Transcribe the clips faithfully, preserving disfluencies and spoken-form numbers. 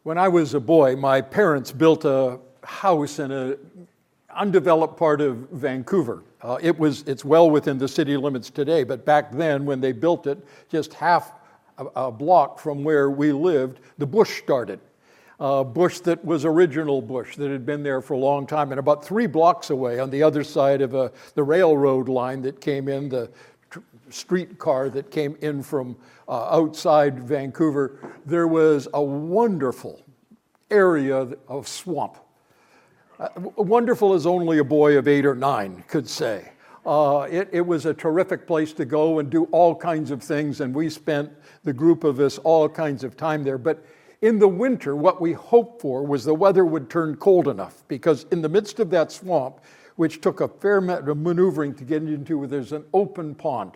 When I was a boy, my parents built a house in an undeveloped part of Vancouver. Uh, it was, it's well within the city limits today, but back then when they built it, just half a, a block from where we lived, the bush started. Uh, bush that was original bush that had been there for a long time. And about three blocks away on the other side of a, the railroad line that came in, the tr- streetcar that came in from uh, outside Vancouver, there was a wonderful area of swamp. Uh, wonderful as only a boy of eight or nine could say. Uh, it, it was a terrific place to go and do all kinds of things, and we spent, the group of us, all kinds of time there. But in the winter, what we hoped for was the weather would turn cold enough, because in the midst of that swamp, which took a fair amount of maneuvering to get into, there's an open pond.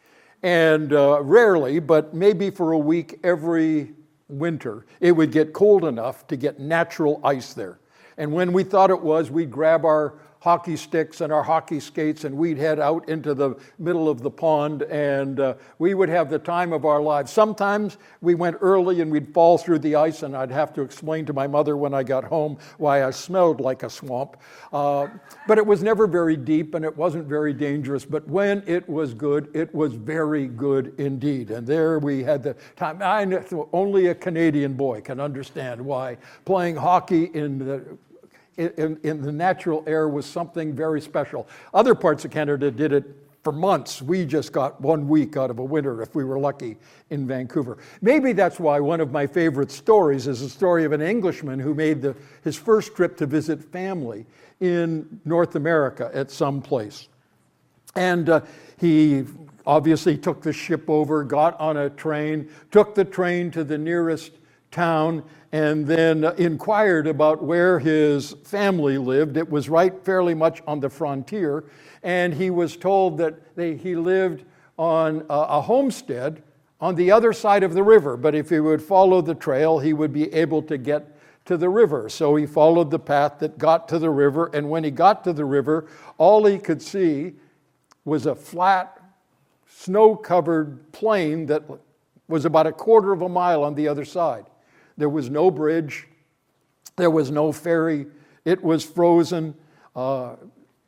And uh, rarely, but maybe for a week every winter, it would get cold enough to get natural ice there. And when we thought it was, we'd grab our hockey sticks and our hockey skates and we'd head out into the middle of the pond, and uh, we would have the time of our lives. Sometimes we went early and we'd fall through the ice, and I'd have to explain to my mother when I got home why I smelled like a swamp. Uh, but it was never very deep and it wasn't very dangerous. But when it was good, it was very good indeed. And there we had the time. I know, only a Canadian boy can understand why playing hockey in the In, in the natural air was something very special. Other parts of Canada did it for months. We just got one week out of a winter, if we were lucky, in Vancouver. Maybe that's why one of my favorite stories is the story of an Englishman who made the, his first trip to visit family in North America at some place. And uh, he obviously took the ship over, got on a train, took the train to the nearest town, and then inquired about where his family lived. It was right fairly much on the frontier, and he was told that they, he lived on a, a homestead on the other side of the river, but if he would follow the trail, he would be able to get to the river. So he followed the path that got to the river, and when he got to the river, all he could see was a flat, snow-covered plain that was about a quarter of a mile on the other side. There was no bridge. There was no ferry. It was frozen uh,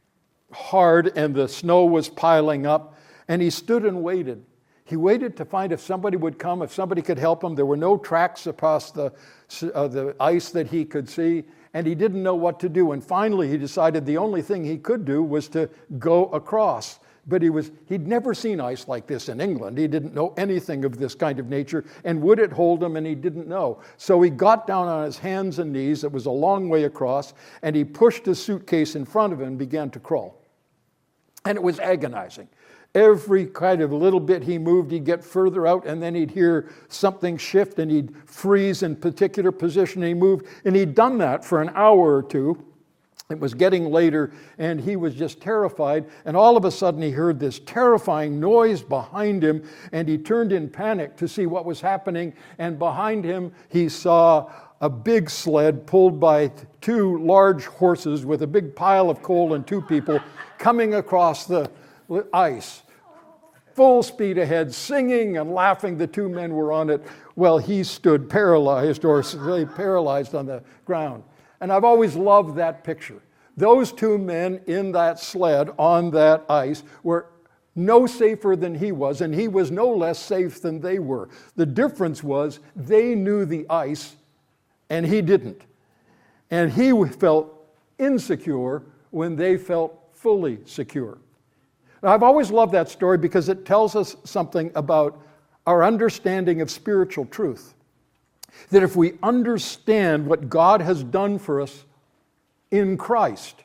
hard, and the snow was piling up. And he stood and waited. He waited to find if somebody would come, if somebody could help him. There were no tracks across the, uh, the ice that he could see, and he didn't know what to do. And finally, he decided the only thing he could do was to go across. But he was, he'd never seen ice like this in England. He didn't know anything of this kind of nature. And would it hold him? And he didn't know. So he got down on his hands and knees. It was a long way across. And he pushed his suitcase in front of him and began to crawl. And it was agonizing. Every kind of little bit he moved, he'd get further out, and then he'd hear something shift, and he'd freeze in particular position, and he moved. And he'd done that for an hour or two. It was getting later, and he was just terrified, and all of a sudden he heard this terrifying noise behind him, and he turned in panic to see what was happening, and behind him he saw a big sled pulled by two large horses with a big pile of coal and two people coming across the ice. Full speed ahead, singing and laughing. The two men were on it. Well, he stood paralyzed, or paralyzed on the ground. And I've always loved that picture. Those two men in that sled on that ice were no safer than he was, and he was no less safe than they were. The difference was they knew the ice, and he didn't. And he felt insecure when they felt fully secure. Now, I've always loved that story because it tells us something about our understanding of spiritual truth. That if we understand what God has done for us in Christ,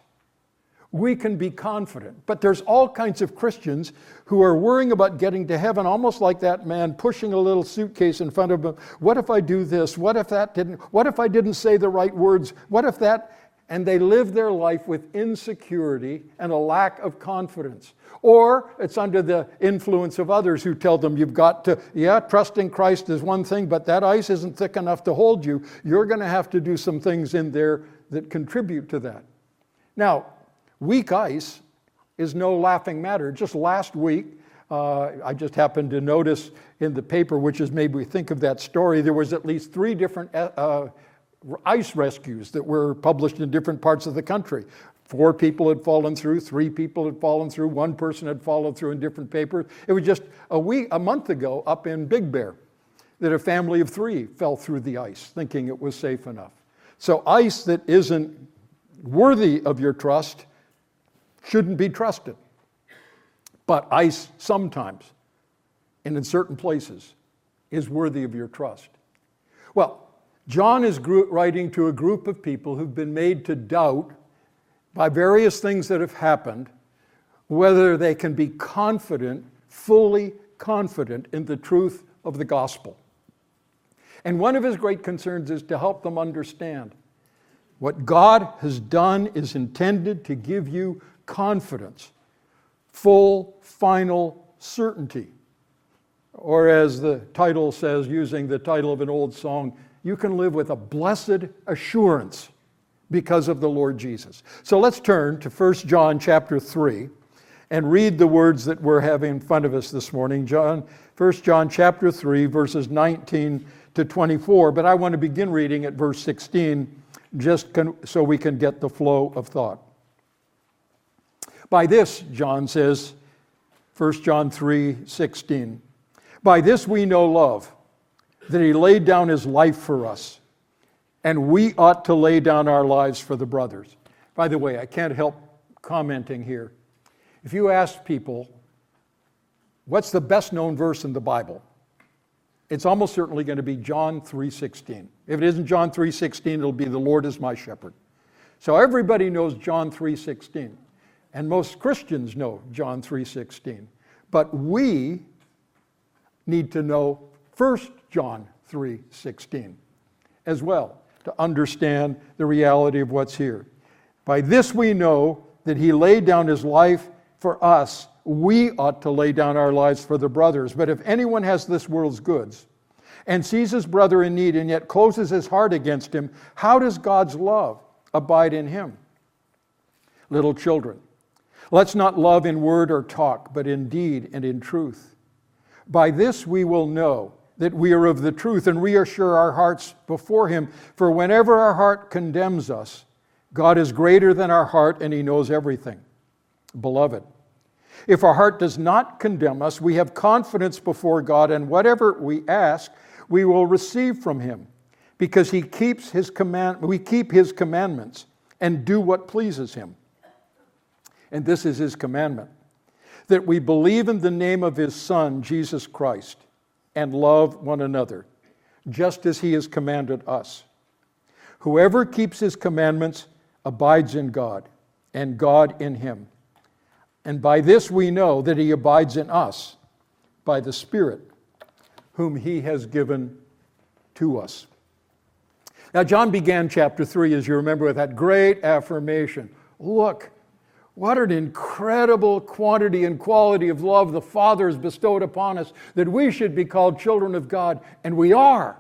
we can be confident. But there's all kinds of Christians who are worrying about getting to heaven, almost like that man pushing a little suitcase in front of him. What if I do this? What if that didn't? What if I didn't say the right words? What if that? And they live their life with insecurity and a lack of confidence. Or it's under the influence of others who tell them you've got to, yeah, trusting Christ is one thing, but that ice isn't thick enough to hold you. You're going to have to do some things in there that contribute to that. Now, weak ice is no laughing matter. Just last week, uh, I just happened to notice in the paper, which has made me think of that story, there was at least three different uh, ice rescues that were published in different parts of the country. Four people had fallen through, three people had fallen through, one person had fallen through in different papers. It was just a week, a month ago up in Big Bear that a family of three fell through the ice thinking it was safe enough. So ice that isn't worthy of your trust shouldn't be trusted. But ice sometimes, and in certain places, is worthy of your trust. Well, John is writing to a group of people who've been made to doubt by various things that have happened whether they can be confident, fully confident in the truth of the gospel. And one of his great concerns is to help them understand what God has done is intended to give you confidence, full, final certainty. Or as the title says, using the title of an old song, you can live with a blessed assurance because of the Lord Jesus. So let's turn to First John chapter three and read the words that we're having in front of us this morning. John, First John chapter three, verses nineteen to twenty-four. But I want to begin reading at verse sixteen, just con- so we can get the flow of thought. By this, John says, First John three sixteen, by this we know love, that he laid down his life for us, and we ought to lay down our lives for the brothers. By the way, I can't help commenting here. If you ask people, what's the best known verse in the Bible? It's almost certainly going to be John three sixteen. If it isn't John three sixteen, it'll be the Lord is my shepherd. So everybody knows John three sixteen. And most Christians know John three sixteen. But we need to know First John three sixteen as well to understand the reality of what's here. By this we know that he laid down his life for us. We ought to lay down our lives for the brothers. But if anyone has this world's goods and sees his brother in need and yet closes his heart against him, how does God's love abide in him? Little children, let's not love in word or talk, but in deed and in truth. By this we will know that we are of the truth and reassure our hearts before him. For whenever our heart condemns us, God is greater than our heart and he knows everything. Beloved, if our heart does not condemn us, we have confidence before God, and whatever we ask, we will receive from him, because he keeps his command, we keep his commandments and do what pleases him. And this is his commandment, that we believe in the name of his Son, Jesus Christ, and love one another, just as he has commanded us. Whoever keeps his commandments abides in God, and God in him. And by this we know that he abides in us, by the Spirit, whom he has given to us. Now, John began chapter three, as you remember, with that great affirmation. Look, what an incredible quantity and quality of love the Father has bestowed upon us, that we should be called children of God, and we are.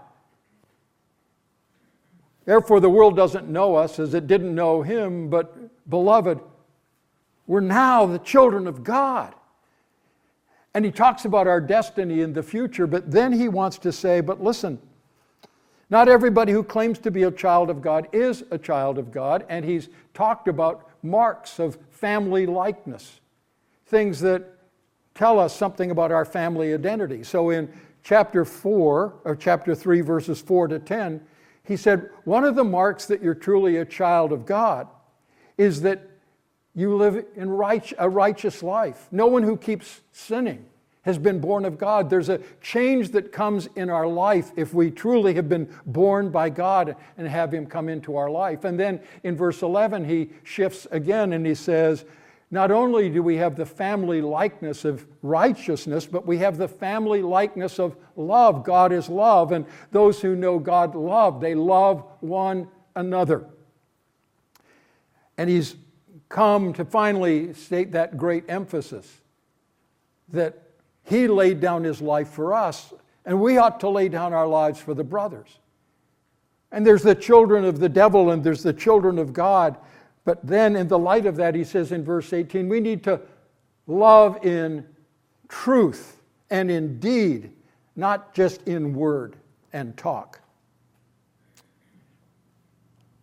Therefore, the world doesn't know us as it didn't know him, but, beloved, we're now the children of God. And he talks about our destiny in the future, but then he wants to say, but listen, not everybody who claims to be a child of God is a child of God, and he's talked about marks of family likeness, things that tell us something about our family identity. So in chapter four, or chapter three, verses four to ten, he said, one of the marks that you're truly a child of God is that you live in right, a righteous life. No one who keeps sinning has been born of God. There's a change that comes in our life if we truly have been born by God and have him come into our life. And then in verse eleven, he shifts again and he says, not only do we have the family likeness of righteousness, but we have the family likeness of love. God is love, and those who know God love, they love one another. And he's come to finally state that great emphasis that he laid down his life for us, and we ought to lay down our lives for the brothers. And there's the children of the devil and there's the children of God. But then in the light of that, he says in verse eighteen, we need to love in truth and in deed, not just in word and talk.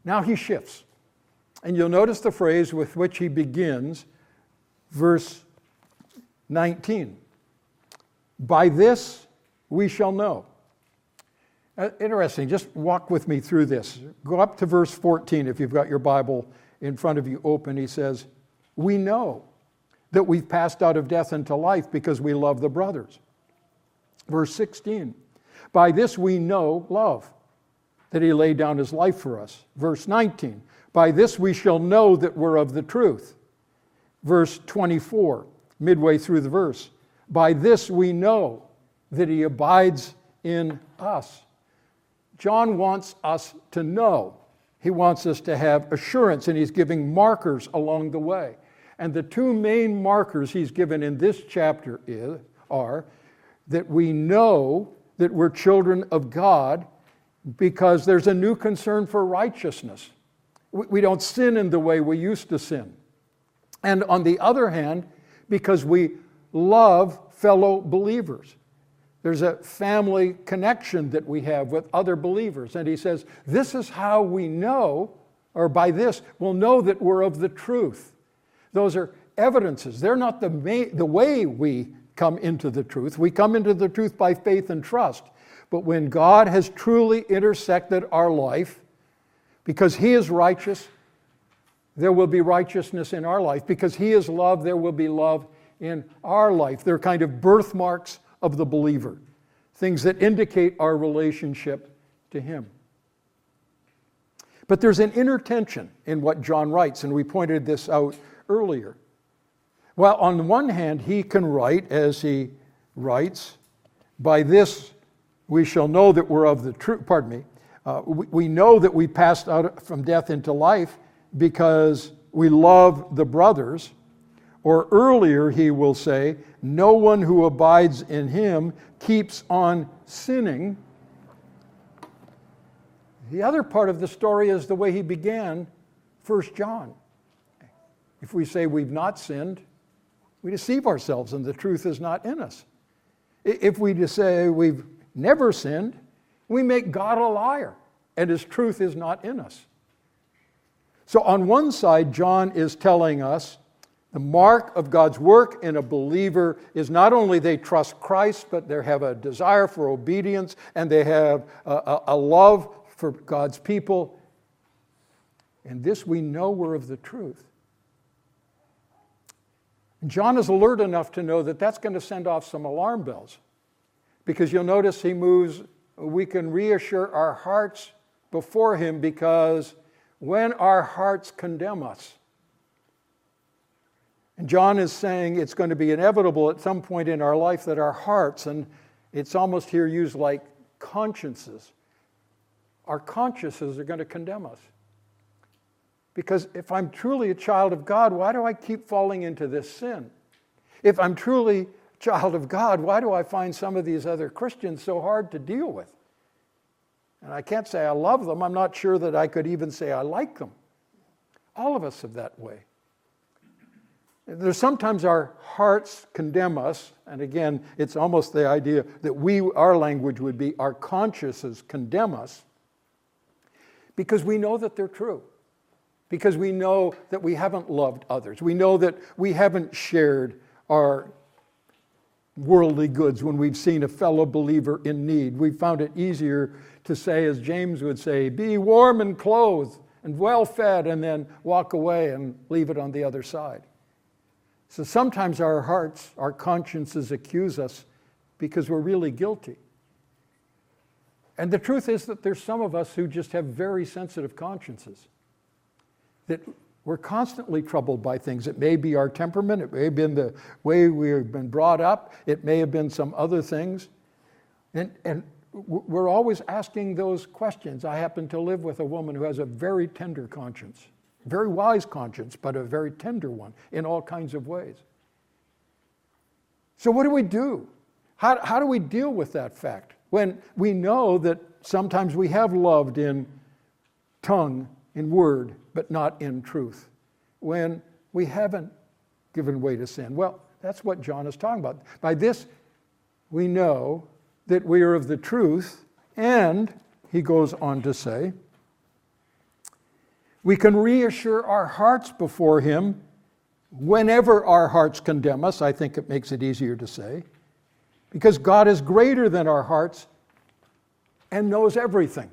Now he shifts. And you'll notice the phrase with which he begins, verse nineteen. By this we shall know. Uh, interesting, just walk with me through this. Go up to verse fourteen if you've got your Bible in front of you open. He says, we know that we've passed out of death into life because we love the brothers. Verse sixteen, by this we know love, that he laid down his life for us. Verse nineteen, by this we shall know that we're of the truth. Verse twenty-four, midway through the verse, by this we know that he abides in us. John wants us to know. He wants us to have assurance, and he's giving markers along the way. And the two main markers he's given in this chapter is, are that we know that we're children of God because there's a new concern for righteousness. We don't sin in the way we used to sin. And on the other hand, because we love fellow believers. There's a family connection that we have with other believers. And he says, this is how we know, or by this, we'll know that we're of the truth. Those are evidences. They're not the, main, the way we come into the truth. We come into the truth by faith and trust. But when God has truly intersected our life, because he is righteous, there will be righteousness in our life. Because he is love, there will be love in our life. They're kind of birthmarks of the believer, things that indicate our relationship to him. But there's an inner tension in what John writes, and we pointed this out earlier. Well, on the one hand, he can write, as he writes, by this we shall know that we're of the truth, pardon me, uh, we, we know that we passed out from death into life because we love the brothers. Or earlier he will say, no one who abides in him keeps on sinning. The other part of the story is the way he began First John. If we say we've not sinned, we deceive ourselves and the truth is not in us. If we just say we've never sinned, we make God a liar and his truth is not in us. So on one side, John is telling us the mark of God's work in a believer is not only they trust Christ, but they have a desire for obedience and they have a, a, a love for God's people. And this we know we're of the truth. And John is alert enough to know that that's going to send off some alarm bells. Because you'll notice he moves, we can reassure our hearts before him because when our hearts condemn us, and John is saying it's going to be inevitable at some point in our life that our hearts, and it's almost here used like consciences, our consciences are going to condemn us. Because if I'm truly a child of God, why do I keep falling into this sin? If I'm truly a child of God, why do I find some of these other Christians so hard to deal with? And I can't say I love them. I'm not sure that I could even say I like them. All of us are that way. There's sometimes our hearts condemn us, and again, it's almost the idea that we, our language would be our consciences condemn us because we know that they're true, because we know that we haven't loved others. We know that we haven't shared our worldly goods when we've seen a fellow believer in need. We found it easier to say, as James would say, be warm and clothed and well fed, and then walk away and leave it on the other side. So sometimes our hearts, our consciences accuse us because we're really guilty. And the truth is that there's some of us who just have very sensitive consciences, that we're constantly troubled by things. It may be our temperament, it may have been the way we've been brought up, it may have been some other things. And, and we're always asking those questions. I happen to live with a woman who has a very tender conscience. Very wise conscience, but a very tender one in all kinds of ways. So what do we do? How, how do we deal with that fact when we know that sometimes we have loved in tongue, in word, but not in truth? When we haven't given way to sin? Well, that's what John is talking about. By this, we know that we are of the truth, and he goes on to say, We can reassure our hearts before Him whenever our hearts condemn us. I think it makes it easier to say. Because God is greater than our hearts and knows everything.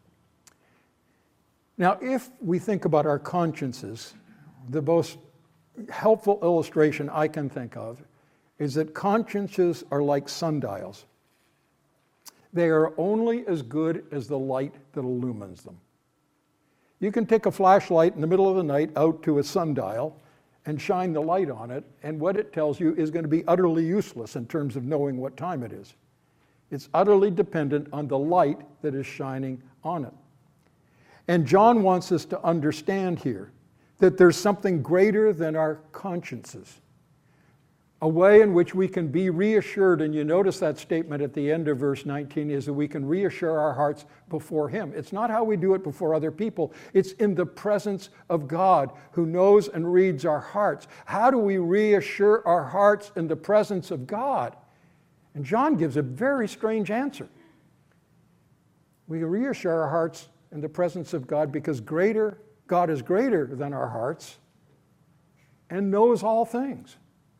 Now, if we think about our consciences, the most helpful illustration I can think of is that consciences are like sundials. They are only as good as the light that illumines them. You can take a flashlight in the middle of the night out to a sundial and shine the light on it, and what it tells you is going to be utterly useless in terms of knowing what time it is. It's utterly dependent on the light that is shining on it. And John wants us to understand here that there's something greater than our consciences, a way in which we can be reassured, and you notice that statement at the end of verse nineteen is that we can reassure our hearts before Him. It's not how we do it before other people. It's in the presence of God who knows and reads our hearts. How do we reassure our hearts in the presence of God? And John gives a very strange answer. We reassure our hearts in the presence of God because greater, God is greater than our hearts and knows all things.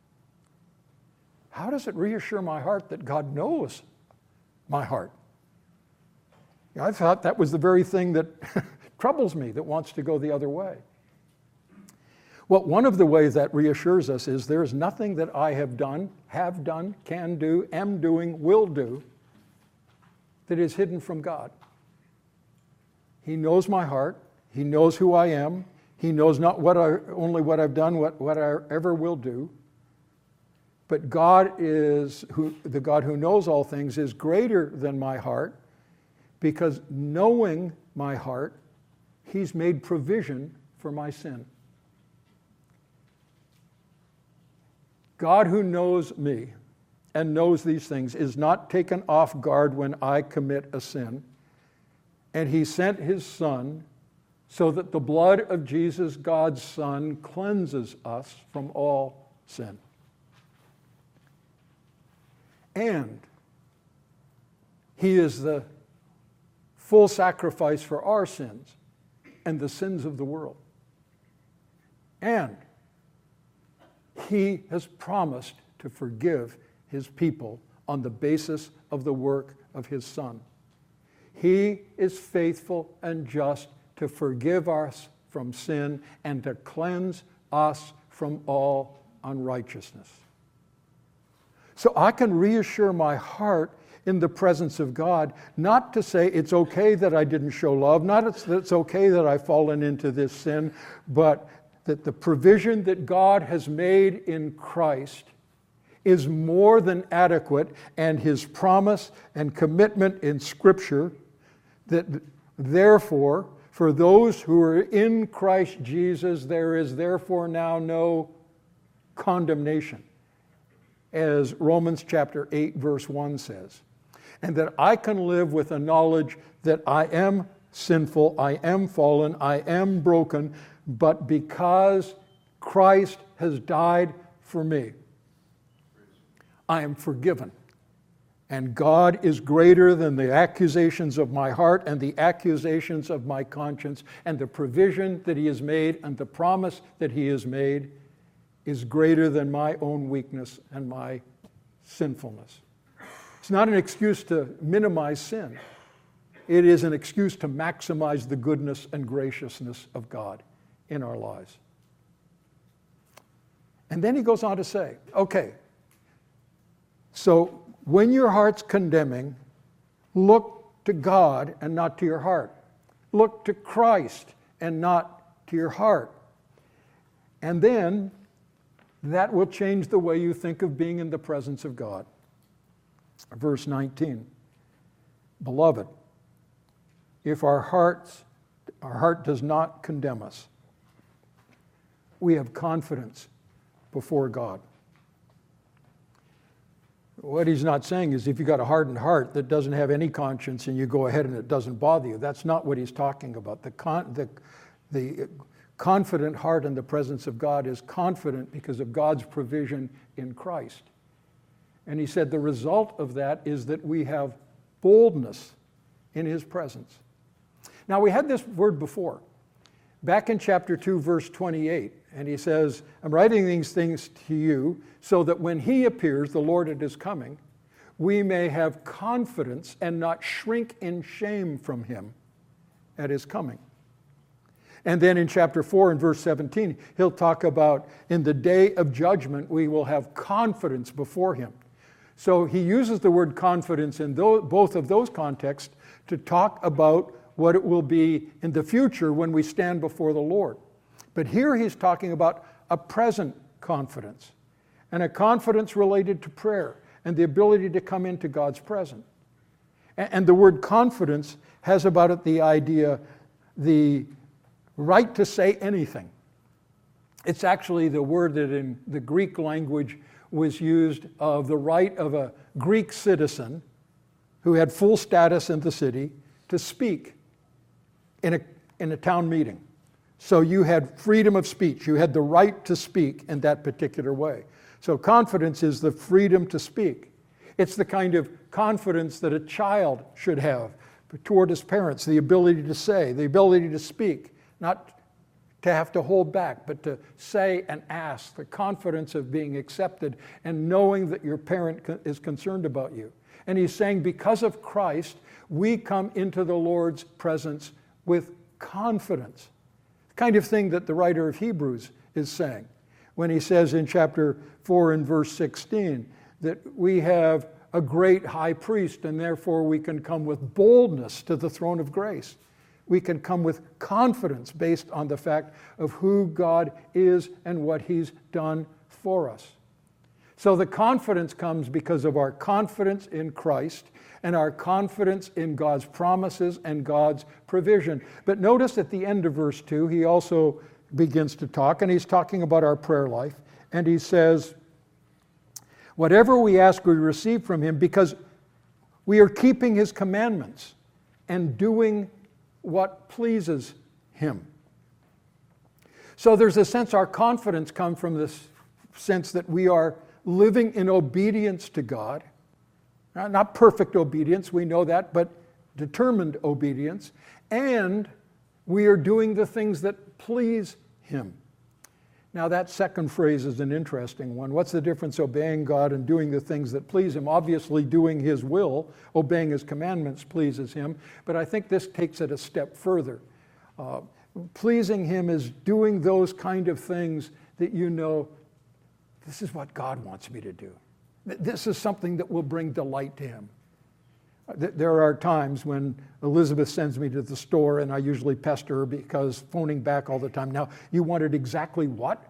How does it reassure my heart that God knows my heart? I thought that was the very thing that troubles me, that wants to go the other way. Well, one of the ways that reassures us is there is nothing that I have done, have done, can do, am doing, will do, that is hidden from God. He knows my heart. He knows who I am. He knows not what I, only what I've done, what, what I ever will do. But God is, who, the God who knows all things is greater than my heart, because knowing my heart, He's made provision for my sin. God who knows me and knows these things is not taken off guard when I commit a sin. And He sent His Son so that the blood of Jesus, God's Son, cleanses us from all sin. And He is the full sacrifice for our sins and the sins of the world. And He has promised to forgive His people on the basis of the work of His Son. He is faithful and just to forgive us from sin and to cleanse us from all unrighteousness. So I can reassure my heart in the presence of God, not to say it's okay that I didn't show love, not that it's okay that I've fallen into this sin, but that the provision that God has made in Christ is more than adequate, and His promise and commitment in Scripture that therefore, for those who are in Christ Jesus, there is therefore now no condemnation, as Romans chapter eight, verse one says. And that I can live with a knowledge that I am sinful, I am fallen, I am broken, but because Christ has died for me, I am forgiven. And God is greater than the accusations of my heart and the accusations of my conscience, and the provision that He has made and the promise that He has made is greater than my own weakness and my sinfulness. It's not an excuse to minimize sin. It is an excuse to maximize the goodness and graciousness of God in our lives. And then he goes on to say, okay, so when your heart's condemning, look to God and not to your heart. Look to Christ and not to your heart. And then that will change the way you think of being in the presence of God. Verse nineteen, beloved, if our hearts, our heart does not condemn us, we have confidence before God. What he's not saying is if you've got a hardened heart that doesn't have any conscience and you go ahead and it doesn't bother you, that's not what he's talking about. The, con- the, the confident heart in the presence of God is confident because of God's provision in Christ. And he said the result of that is that we have boldness in His presence. Now, we had this word before. back in chapter two, verse twenty-eight, and he says, I'm writing these things to you so that when he appears, the Lord at his coming, we may have confidence and not shrink in shame from him at his coming. And then in chapter four and verse seventeen, he'll talk about in the day of judgment, we will have confidence before him. So he uses the word confidence in those, both of those contexts to talk about what it will be in the future when we stand before the Lord. But here he's talking about a present confidence, and a confidence related to prayer and the ability to come into God's presence. And the word confidence has about it the idea, the right to say anything. It's actually the word that in the Greek language was used of the right of a Greek citizen who had full status in the city to speak in a, in a town meeting. So you had freedom of speech. You had the right to speak in that particular way. So confidence is the freedom to speak. It's the kind of confidence that a child should have toward his parents, the ability to say, the ability to speak, not to have to hold back, but to say and ask, the confidence of being accepted and knowing that your parent is concerned about you. And he's saying because of Christ, we come into the Lord's presence with confidence. The kind of thing that the writer of Hebrews is saying when he says in chapter four and verse sixteen that we have a great high priest and therefore we can come with boldness to the throne of grace. We can come with confidence based on the fact of who God is and what he's done for us. So the confidence comes because of our confidence in Christ and our confidence in God's promises and God's provision. But notice at the end of verse two, he also begins to talk, and he's talking about our prayer life. And he says, whatever we ask, we receive from him because we are keeping his commandments and doing what pleases him. So there's a sense our confidence comes from this sense that we are living in obedience to God. Not perfect obedience, we know that, but determined obedience. And we are doing the things that please him. Now that second phrase is an interesting one. What's the difference obeying God and doing the things that please him? Obviously doing his will, obeying his commandments pleases him, but I think this takes it a step further. Uh, pleasing him is doing those kind of things that you know, this is what God wants me to do. This is something that will bring delight to him. There are times when Elizabeth sends me to the store and I usually pester her because phoning back all the time. Now, you wanted exactly what?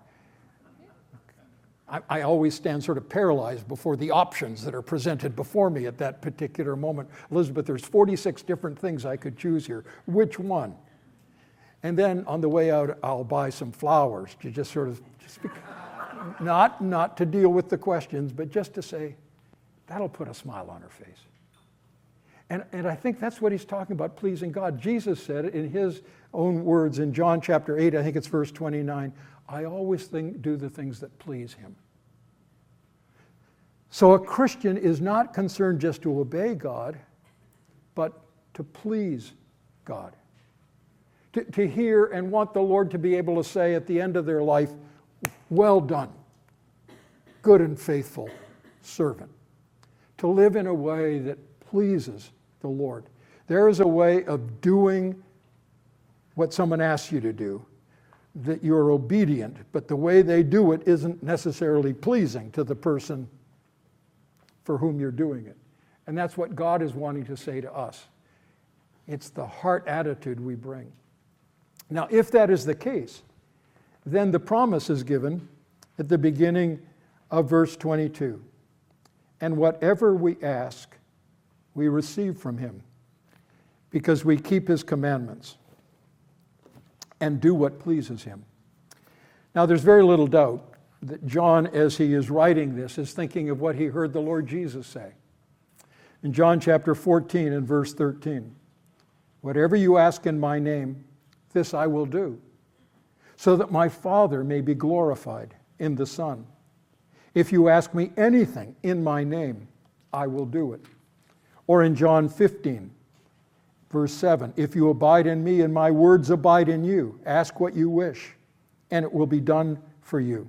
I, I always stand sort of paralyzed before the options that are presented before me at that particular moment. Elizabeth, there's forty-six different things I could choose here. Which one? And then on the way out, I'll buy some flowers to just sort of, just be, not, not to deal with the questions, but just to say, that'll put a smile on her face. And, and I think that's what he's talking about, pleasing God. Jesus said in his own words in John chapter eight, I think it's verse twenty-nine, I always think, do the things that please him. So a Christian is not concerned just to obey God, but to please God. To, to hear and want the Lord to be able to say at the end of their life, well done, good and faithful servant. To live in a way that pleases the Lord. There is a way of doing what someone asks you to do, that you're obedient, but the way they do it isn't necessarily pleasing to the person for whom you're doing it. And that's what God is wanting to say to us. It's the heart attitude we bring. Now, if that is the case, then the promise is given at the beginning of verse twenty-two. And whatever we ask, we receive from him, because we keep his commandments and do what pleases him. Now, there's very little doubt that John, as he is writing this, is thinking of what he heard the Lord Jesus say. In John chapter fourteen and verse thirteen, whatever you ask in my name, this I will do, so that my Father may be glorified in the Son. If you ask me anything in my name, I will do it. Or in John fifteen, Verse seven, if you abide in me and my words abide in you, ask what you wish, and it will be done for you.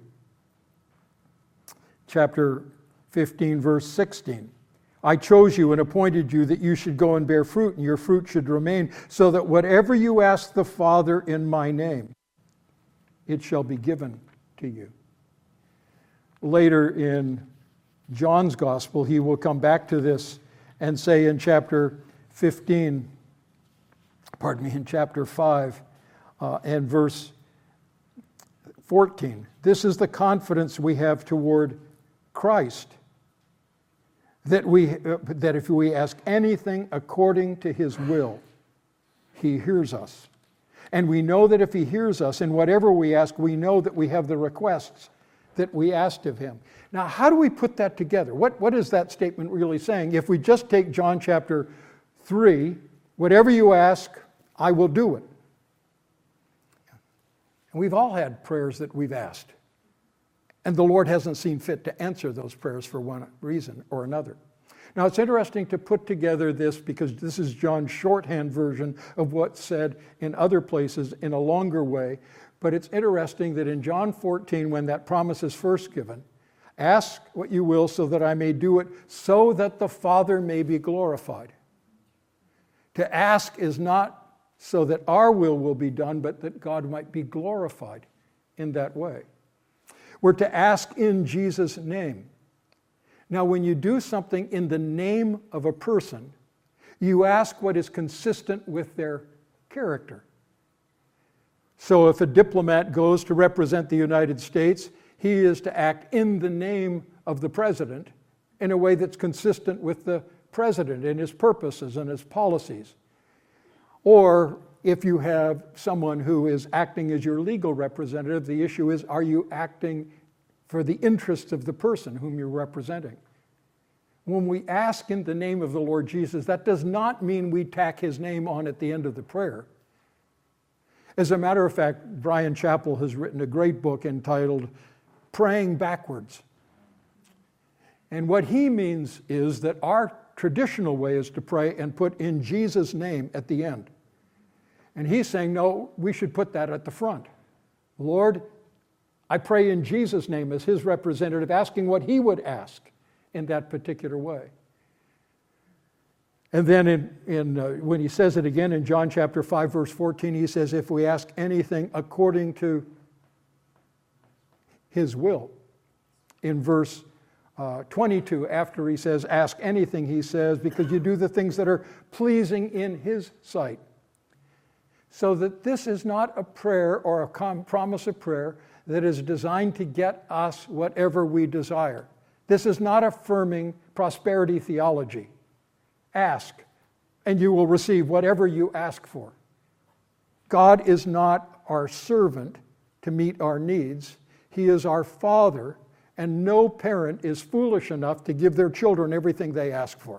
Chapter fifteen, verse sixteen, I chose you and appointed you that you should go and bear fruit, and your fruit should remain, so that whatever you ask the Father in my name, it shall be given to you. Later in John's Gospel, he will come back to this and say in chapter fifteen, pardon me, in chapter five uh, and verse fourteen, this is the confidence we have toward Christ, that we uh, that if we ask anything according to his will, he hears us. And we know that if he hears us in whatever we ask, we know that we have the requests that we asked of him. Now, how do we put that together? What, what is that statement really saying? If we just take John chapter three, whatever you ask, I will do it. And we've all had prayers that we've asked, and the Lord hasn't seen fit to answer those prayers for one reason or another. Now, it's interesting to put together this because this is John's shorthand version of what's said in other places in a longer way. But it's interesting that in John fourteen, when that promise is first given, ask what you will so that I may do it, so that the Father may be glorified. To ask is not so that our will will be done, but that God might be glorified in that way. We're to ask in Jesus' name. Now, when you do something in the name of a person, you ask what is consistent with their character. So if a diplomat goes to represent the United States, he is to act in the name of the president in a way that's consistent with the president and his purposes and his policies. Or if you have someone who is acting as your legal representative, the issue is, are you acting for the interests of the person whom you're representing? When we ask in the name of the Lord Jesus, that does not mean we tack his name on at the end of the prayer. As a matter of fact, Brian Chappell has written a great book entitled Praying Backwards. And what he means is that our traditional way is to pray and put in Jesus' name at the end. And he's saying, no, we should put that at the front. Lord, I pray in Jesus' name as his representative, asking what he would ask in that particular way. And then in, in, uh, when he says it again in John chapter five, verse fourteen, he says, if we ask anything according to his will. In verse uh, twenty-two, after he says, ask anything, he says, because you do the things that are pleasing in his sight. So that this is not a prayer or a com- promise of prayer that is designed to get us whatever we desire. This is not affirming prosperity theology. Ask, and you will receive whatever you ask for. God is not our servant to meet our needs. He is our Father, and no parent is foolish enough to give their children everything they ask for.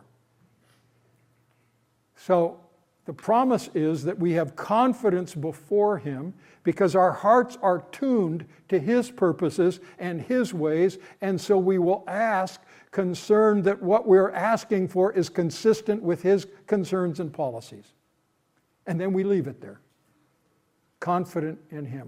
So the promise is that we have confidence before him because our hearts are tuned to his purposes and his ways, and so we will ask concerned that what we're asking for is consistent with his concerns and policies. And then we leave it there, confident in him.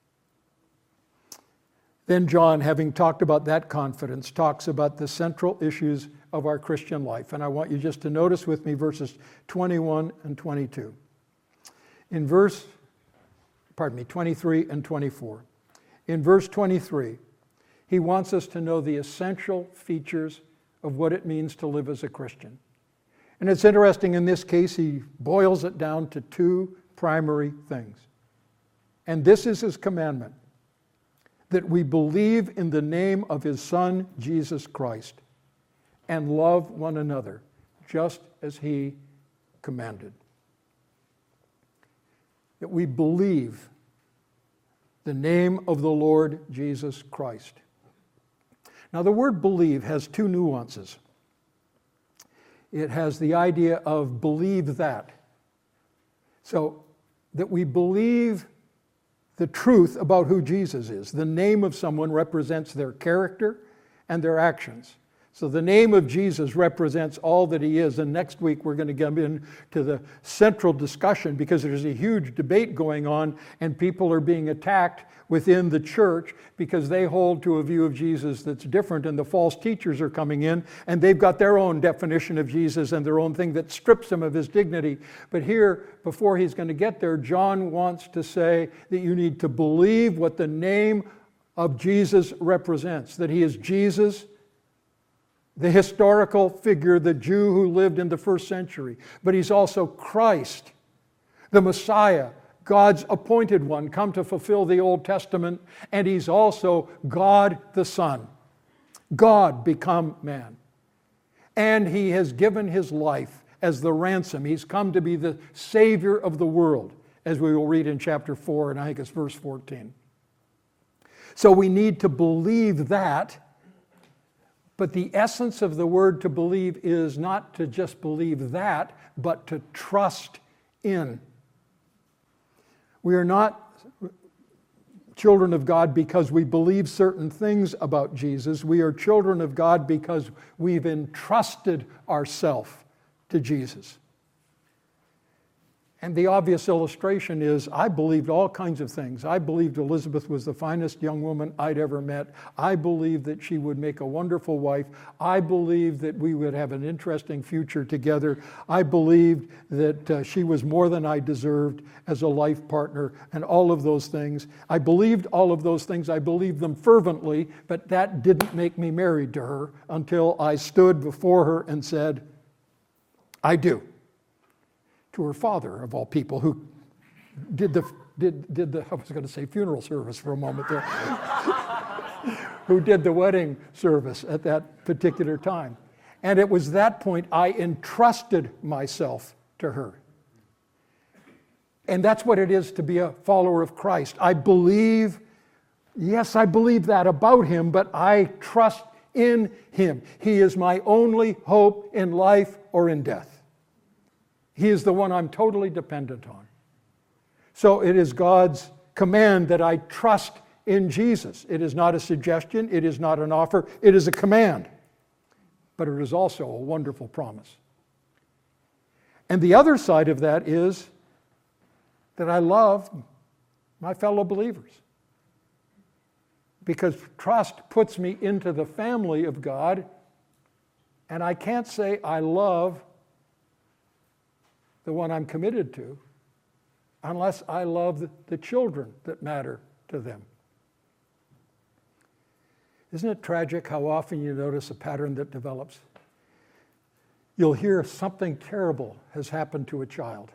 Then John, having talked about that confidence, talks about the central issues of our Christian life. And I want you just to notice with me verses twenty-one and twenty-two. In verse, pardon me, twenty-three and twenty-four. In verse twenty-three, he wants us to know the essential features of what it means to live as a Christian. And it's interesting, in this case, he boils it down to two primary things. And this is his commandment, that we believe in the name of his Son, Jesus Christ, and love one another, just as he commanded. That we believe the name of the Lord Jesus Christ. Now, the word believe has two nuances. It has the idea of believe that. So, that we believe the truth about who Jesus is. The name of someone represents their character and their actions. So the name of Jesus represents all that he is. And next week we're going to get into the central discussion, because there's a huge debate going on and people are being attacked within the church because they hold to a view of Jesus that's different, and the false teachers are coming in and they've got their own definition of Jesus and their own thing that strips him of his dignity. But here, before he's going to get there, John wants to say that you need to believe what the name of Jesus represents, that he is Jesus, the historical figure, the Jew who lived in the first century, but he's also Christ, the Messiah, God's appointed one, come to fulfill the Old Testament, and he's also God the Son, God become man. And he has given his life as the ransom. He's come to be the Savior of the world, as we will read in chapter four, and I think it's verse fourteen. So we need to believe that. But the essence of the word to believe is not to just believe that, but to trust in. We are not children of God because we believe certain things about Jesus. We are children of God because we've entrusted ourselves to Jesus. And the obvious illustration is, I believed all kinds of things. I believed Elizabeth was the finest young woman I'd ever met. I believed that she would make a wonderful wife. I believed that we would have an interesting future together. I believed that uh, she was more than I deserved as a life partner, and all of those things. I believed all of those things. I believed them fervently, but that didn't make me married to her until I stood before her and said, I do. To her father, of all people, who did the, did, did the I was going to say funeral service for a moment there, who did the wedding service at that particular time. And it was that point I entrusted myself to her. And that's what it is to be a follower of Christ. I believe, yes, I believe that about him, but I trust in him. He is my only hope in life or in death. He is the one I'm totally dependent on. So it is God's command that I trust in Jesus. It is not a suggestion. It is not an offer. It is a command. But it is also a wonderful promise. And the other side of that is that I love my fellow believers. Because trust puts me into the family of God, and I can't say I love the one I'm committed to, unless I love the children that matter to them. Isn't it tragic how often you notice a pattern that develops? You'll hear something terrible has happened to a child.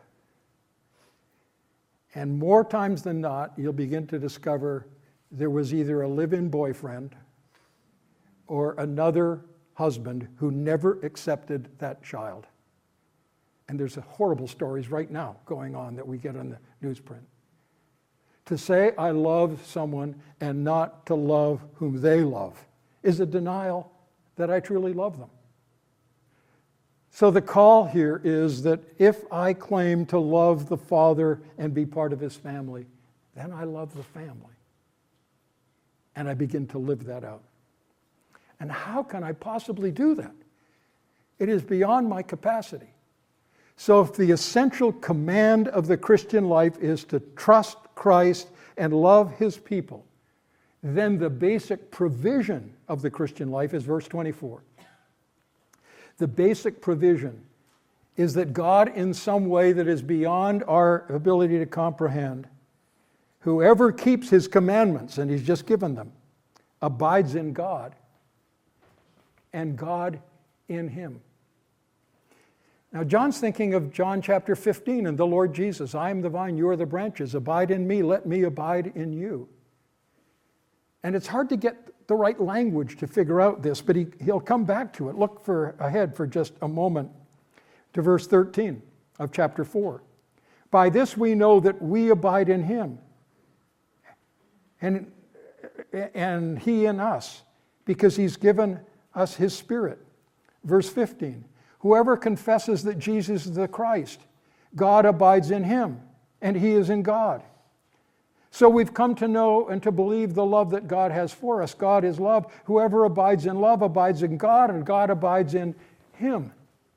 And more times than not, you'll begin to discover there was either a live-in boyfriend or another husband who never accepted that child. And there's horrible stories right now going on that we get on the newsprint. To say I love someone and not to love whom they love is a denial that I truly love them. So the call here is that if I claim to love the Father and be part of his family, then I love the family. And I begin to live that out. And how can I possibly do that? It is beyond my capacity. So if the essential command of the Christian life is to trust Christ and love his people, then the basic provision of the Christian life is verse twenty-four. The basic provision is that God, in some way that is beyond our ability to comprehend, whoever keeps his commandments, and he's just given them, abides in God, and God in him. Now, John's thinking of John chapter fifteen and the Lord Jesus. I am the vine, you are the branches. Abide in me, let me abide in you. And it's hard to get the right language to figure out this, but he, he'll come back to it. Look for ahead for just a moment to verse thirteen of chapter four. By this we know that we abide in him, and, and he in us, because he's given us his Spirit. Verse fifteen. Whoever confesses that Jesus is the Christ, God abides in him, and he is in God. So we've come to know and to believe the love that God has for us. God is love. Whoever abides in love abides in God, and God abides in him.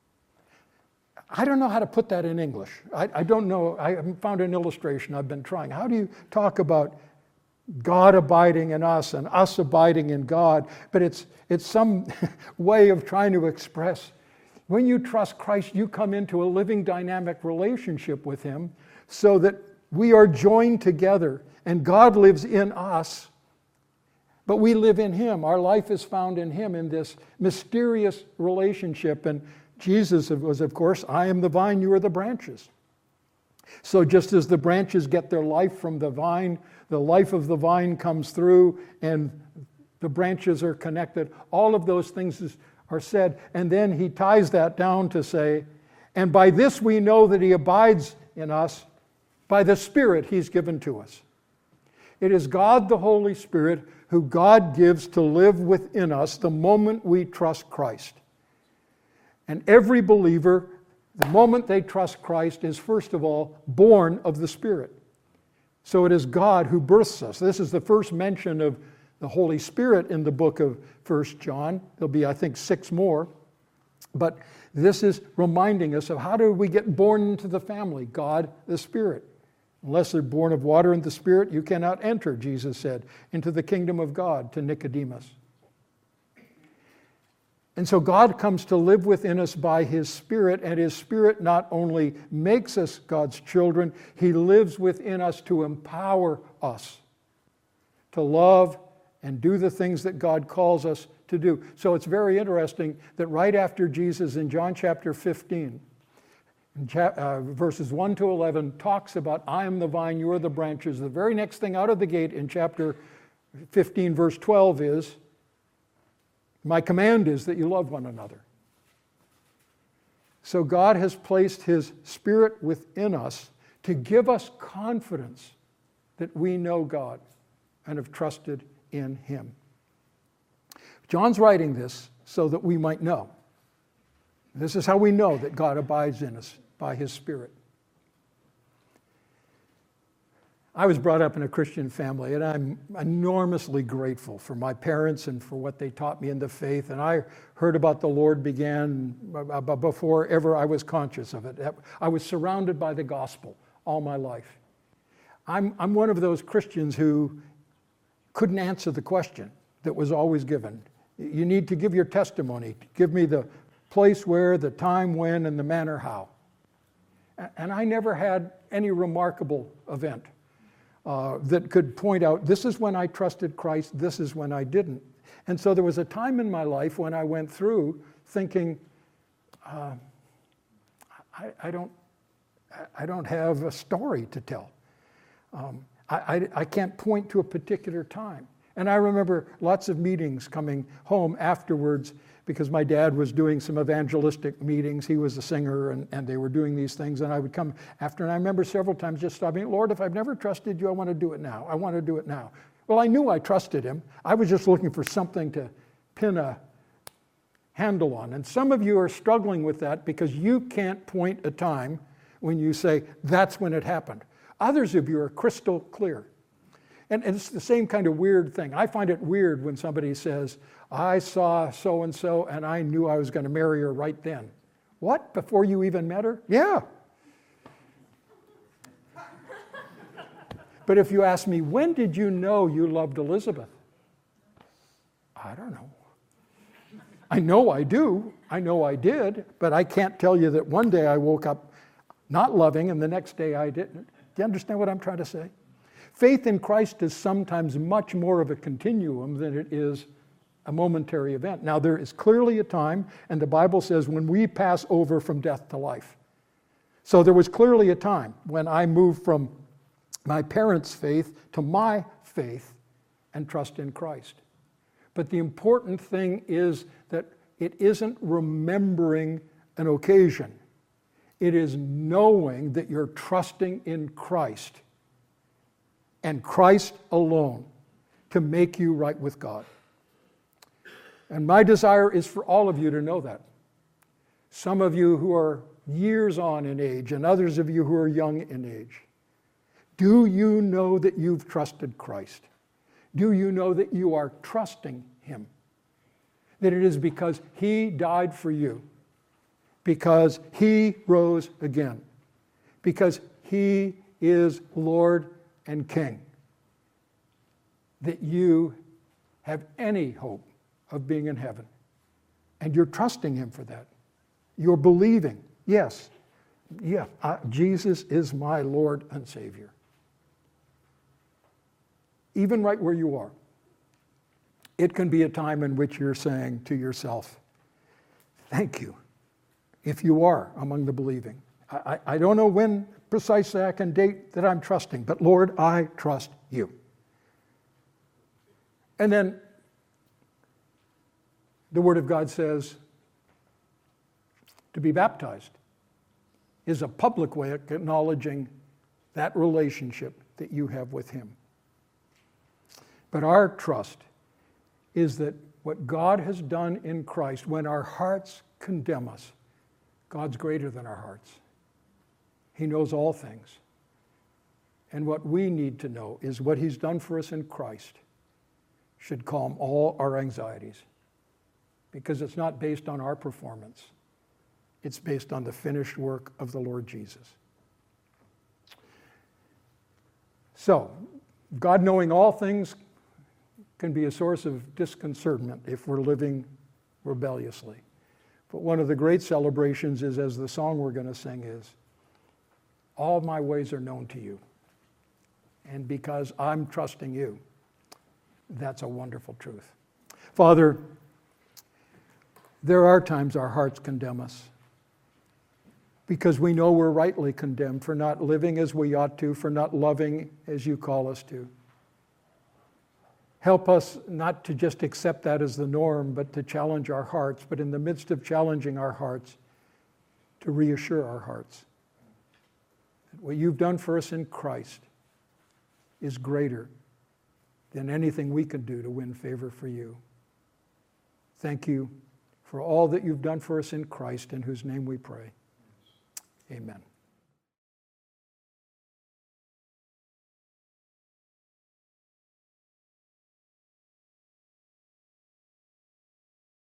I don't know how to put that in English. I, I don't know. I haven't found an illustration. I've been trying. How do you talk about God abiding in us and us abiding in God? But it's, it's some way of trying to express, when you trust Christ, you come into a living, dynamic relationship with him so that we are joined together and God lives in us, but we live in him. Our life is found in him in this mysterious relationship. And Jesus was, of course, I am the vine, you are the branches. So just as the branches get their life from the vine, the life of the vine comes through and the branches are connected. All of those things are said. And then he ties that down to say, and by this we know that he abides in us by the Spirit he's given to us. It is God the Holy Spirit who God gives to live within us the moment we trust Christ. And every believer, the moment they trust Christ, is first of all born of the Spirit. So it is God who births us. This is the first mention of the Holy Spirit in the book of First John. There'll be, I think, six more. But this is reminding us of how do we get born into the family? God, the Spirit. Unless they're born of water and the Spirit, you cannot enter, Jesus said, into the kingdom of God to Nicodemus. And so God comes to live within us by his Spirit, and his Spirit not only makes us God's children, he lives within us to empower us to love and do the things that God calls us to do. So it's very interesting that right after Jesus in John chapter fifteen, in cha- uh, verses one to eleven, talks about I am the vine, you are the branches. The very next thing out of the gate in chapter fifteen, verse twelve is, my command is that you love one another. So God has placed his Spirit within us to give us confidence that we know God and have trusted in him. John's writing this so that we might know. This is how we know that God abides in us, by his Spirit. I was brought up in a Christian family, and I'm enormously grateful for my parents and for what they taught me in the faith. And I heard about the Lord began before ever I was conscious of it. I was surrounded by the gospel all my life. I'm, I'm one of those Christians who couldn't answer the question that was always given. You need to give your testimony. Give me the place where, the time when, and the manner how. And I never had any remarkable event Uh, that could point out, this is when I trusted Christ, this is when I didn't. And so there was a time in my life when I went through thinking, uh, I, I don't, I don't have a story to tell. Um, I, I, I can't point to a particular time. And I remember lots of meetings coming home afterwards because my dad was doing some evangelistic meetings. He was a singer, and, and they were doing these things. And I would come after, and I remember several times just stopping, Lord, if I've never trusted you, I want to do it now. I want to do it now. Well, I knew I trusted him. I was just looking for something to pin a handle on. And some of you are struggling with that because you can't point a time when you say, that's when it happened. Others of you are crystal clear. And it's the same kind of weird thing. I find it weird when somebody says, I saw so-and-so and I knew I was going to marry her right then. What? Before you even met her? Yeah. But if you ask me, when did you know you loved Elizabeth? I don't know. I know I do. I know I did. But I can't tell you that one day I woke up not loving and the next day I didn't. Do you understand what I'm trying to say? Faith in Christ is sometimes much more of a continuum than it is a momentary event. Now, there is clearly a time, and the Bible says, when we pass over from death to life. So there was clearly a time when I moved from my parents' faith to my faith and trust in Christ. But the important thing is that it isn't remembering an occasion. It is knowing that you're trusting in Christ and Christ alone to make you right with God. And my desire is for all of you to know that. Some of you who are years on in age and others of you who are young in age. Do you know that you've trusted Christ? Do you know that you are trusting him? That it is because he died for you, because he rose again, because he is Lord and King, that you have any hope of being in heaven. And you're trusting him for that. You're believing, yes, yeah, uh, Jesus is my Lord and Savior. Even right where you are, it can be a time in which you're saying to yourself, thank you, if you are among the believing. I, I, I don't know when precisely I can date that I'm trusting, but Lord, I trust you. And then the Word of God says to be baptized is a public way of acknowledging that relationship that you have with him. But our trust is that what God has done in Christ, when our hearts condemn us, God's greater than our hearts. He knows all things. And what we need to know is what he's done for us in Christ should calm all our anxieties, because it's not based on our performance. It's based on the finished work of the Lord Jesus. So, God knowing all things can be a source of disconcertment if we're living rebelliously. But one of the great celebrations is, as the song we're going to sing is, all my ways are known to you. And because I'm trusting you, that's a wonderful truth. Father, there are times our hearts condemn us because we know we're rightly condemned for not living as we ought to, for not loving as you call us to. Help us not to just accept that as the norm, but to challenge our hearts, but in the midst of challenging our hearts, to reassure our hearts that what you've done for us in Christ is greater than anything we can do to win favor for you. Thank you for all that you've done for us in Christ, in whose name we pray. Amen.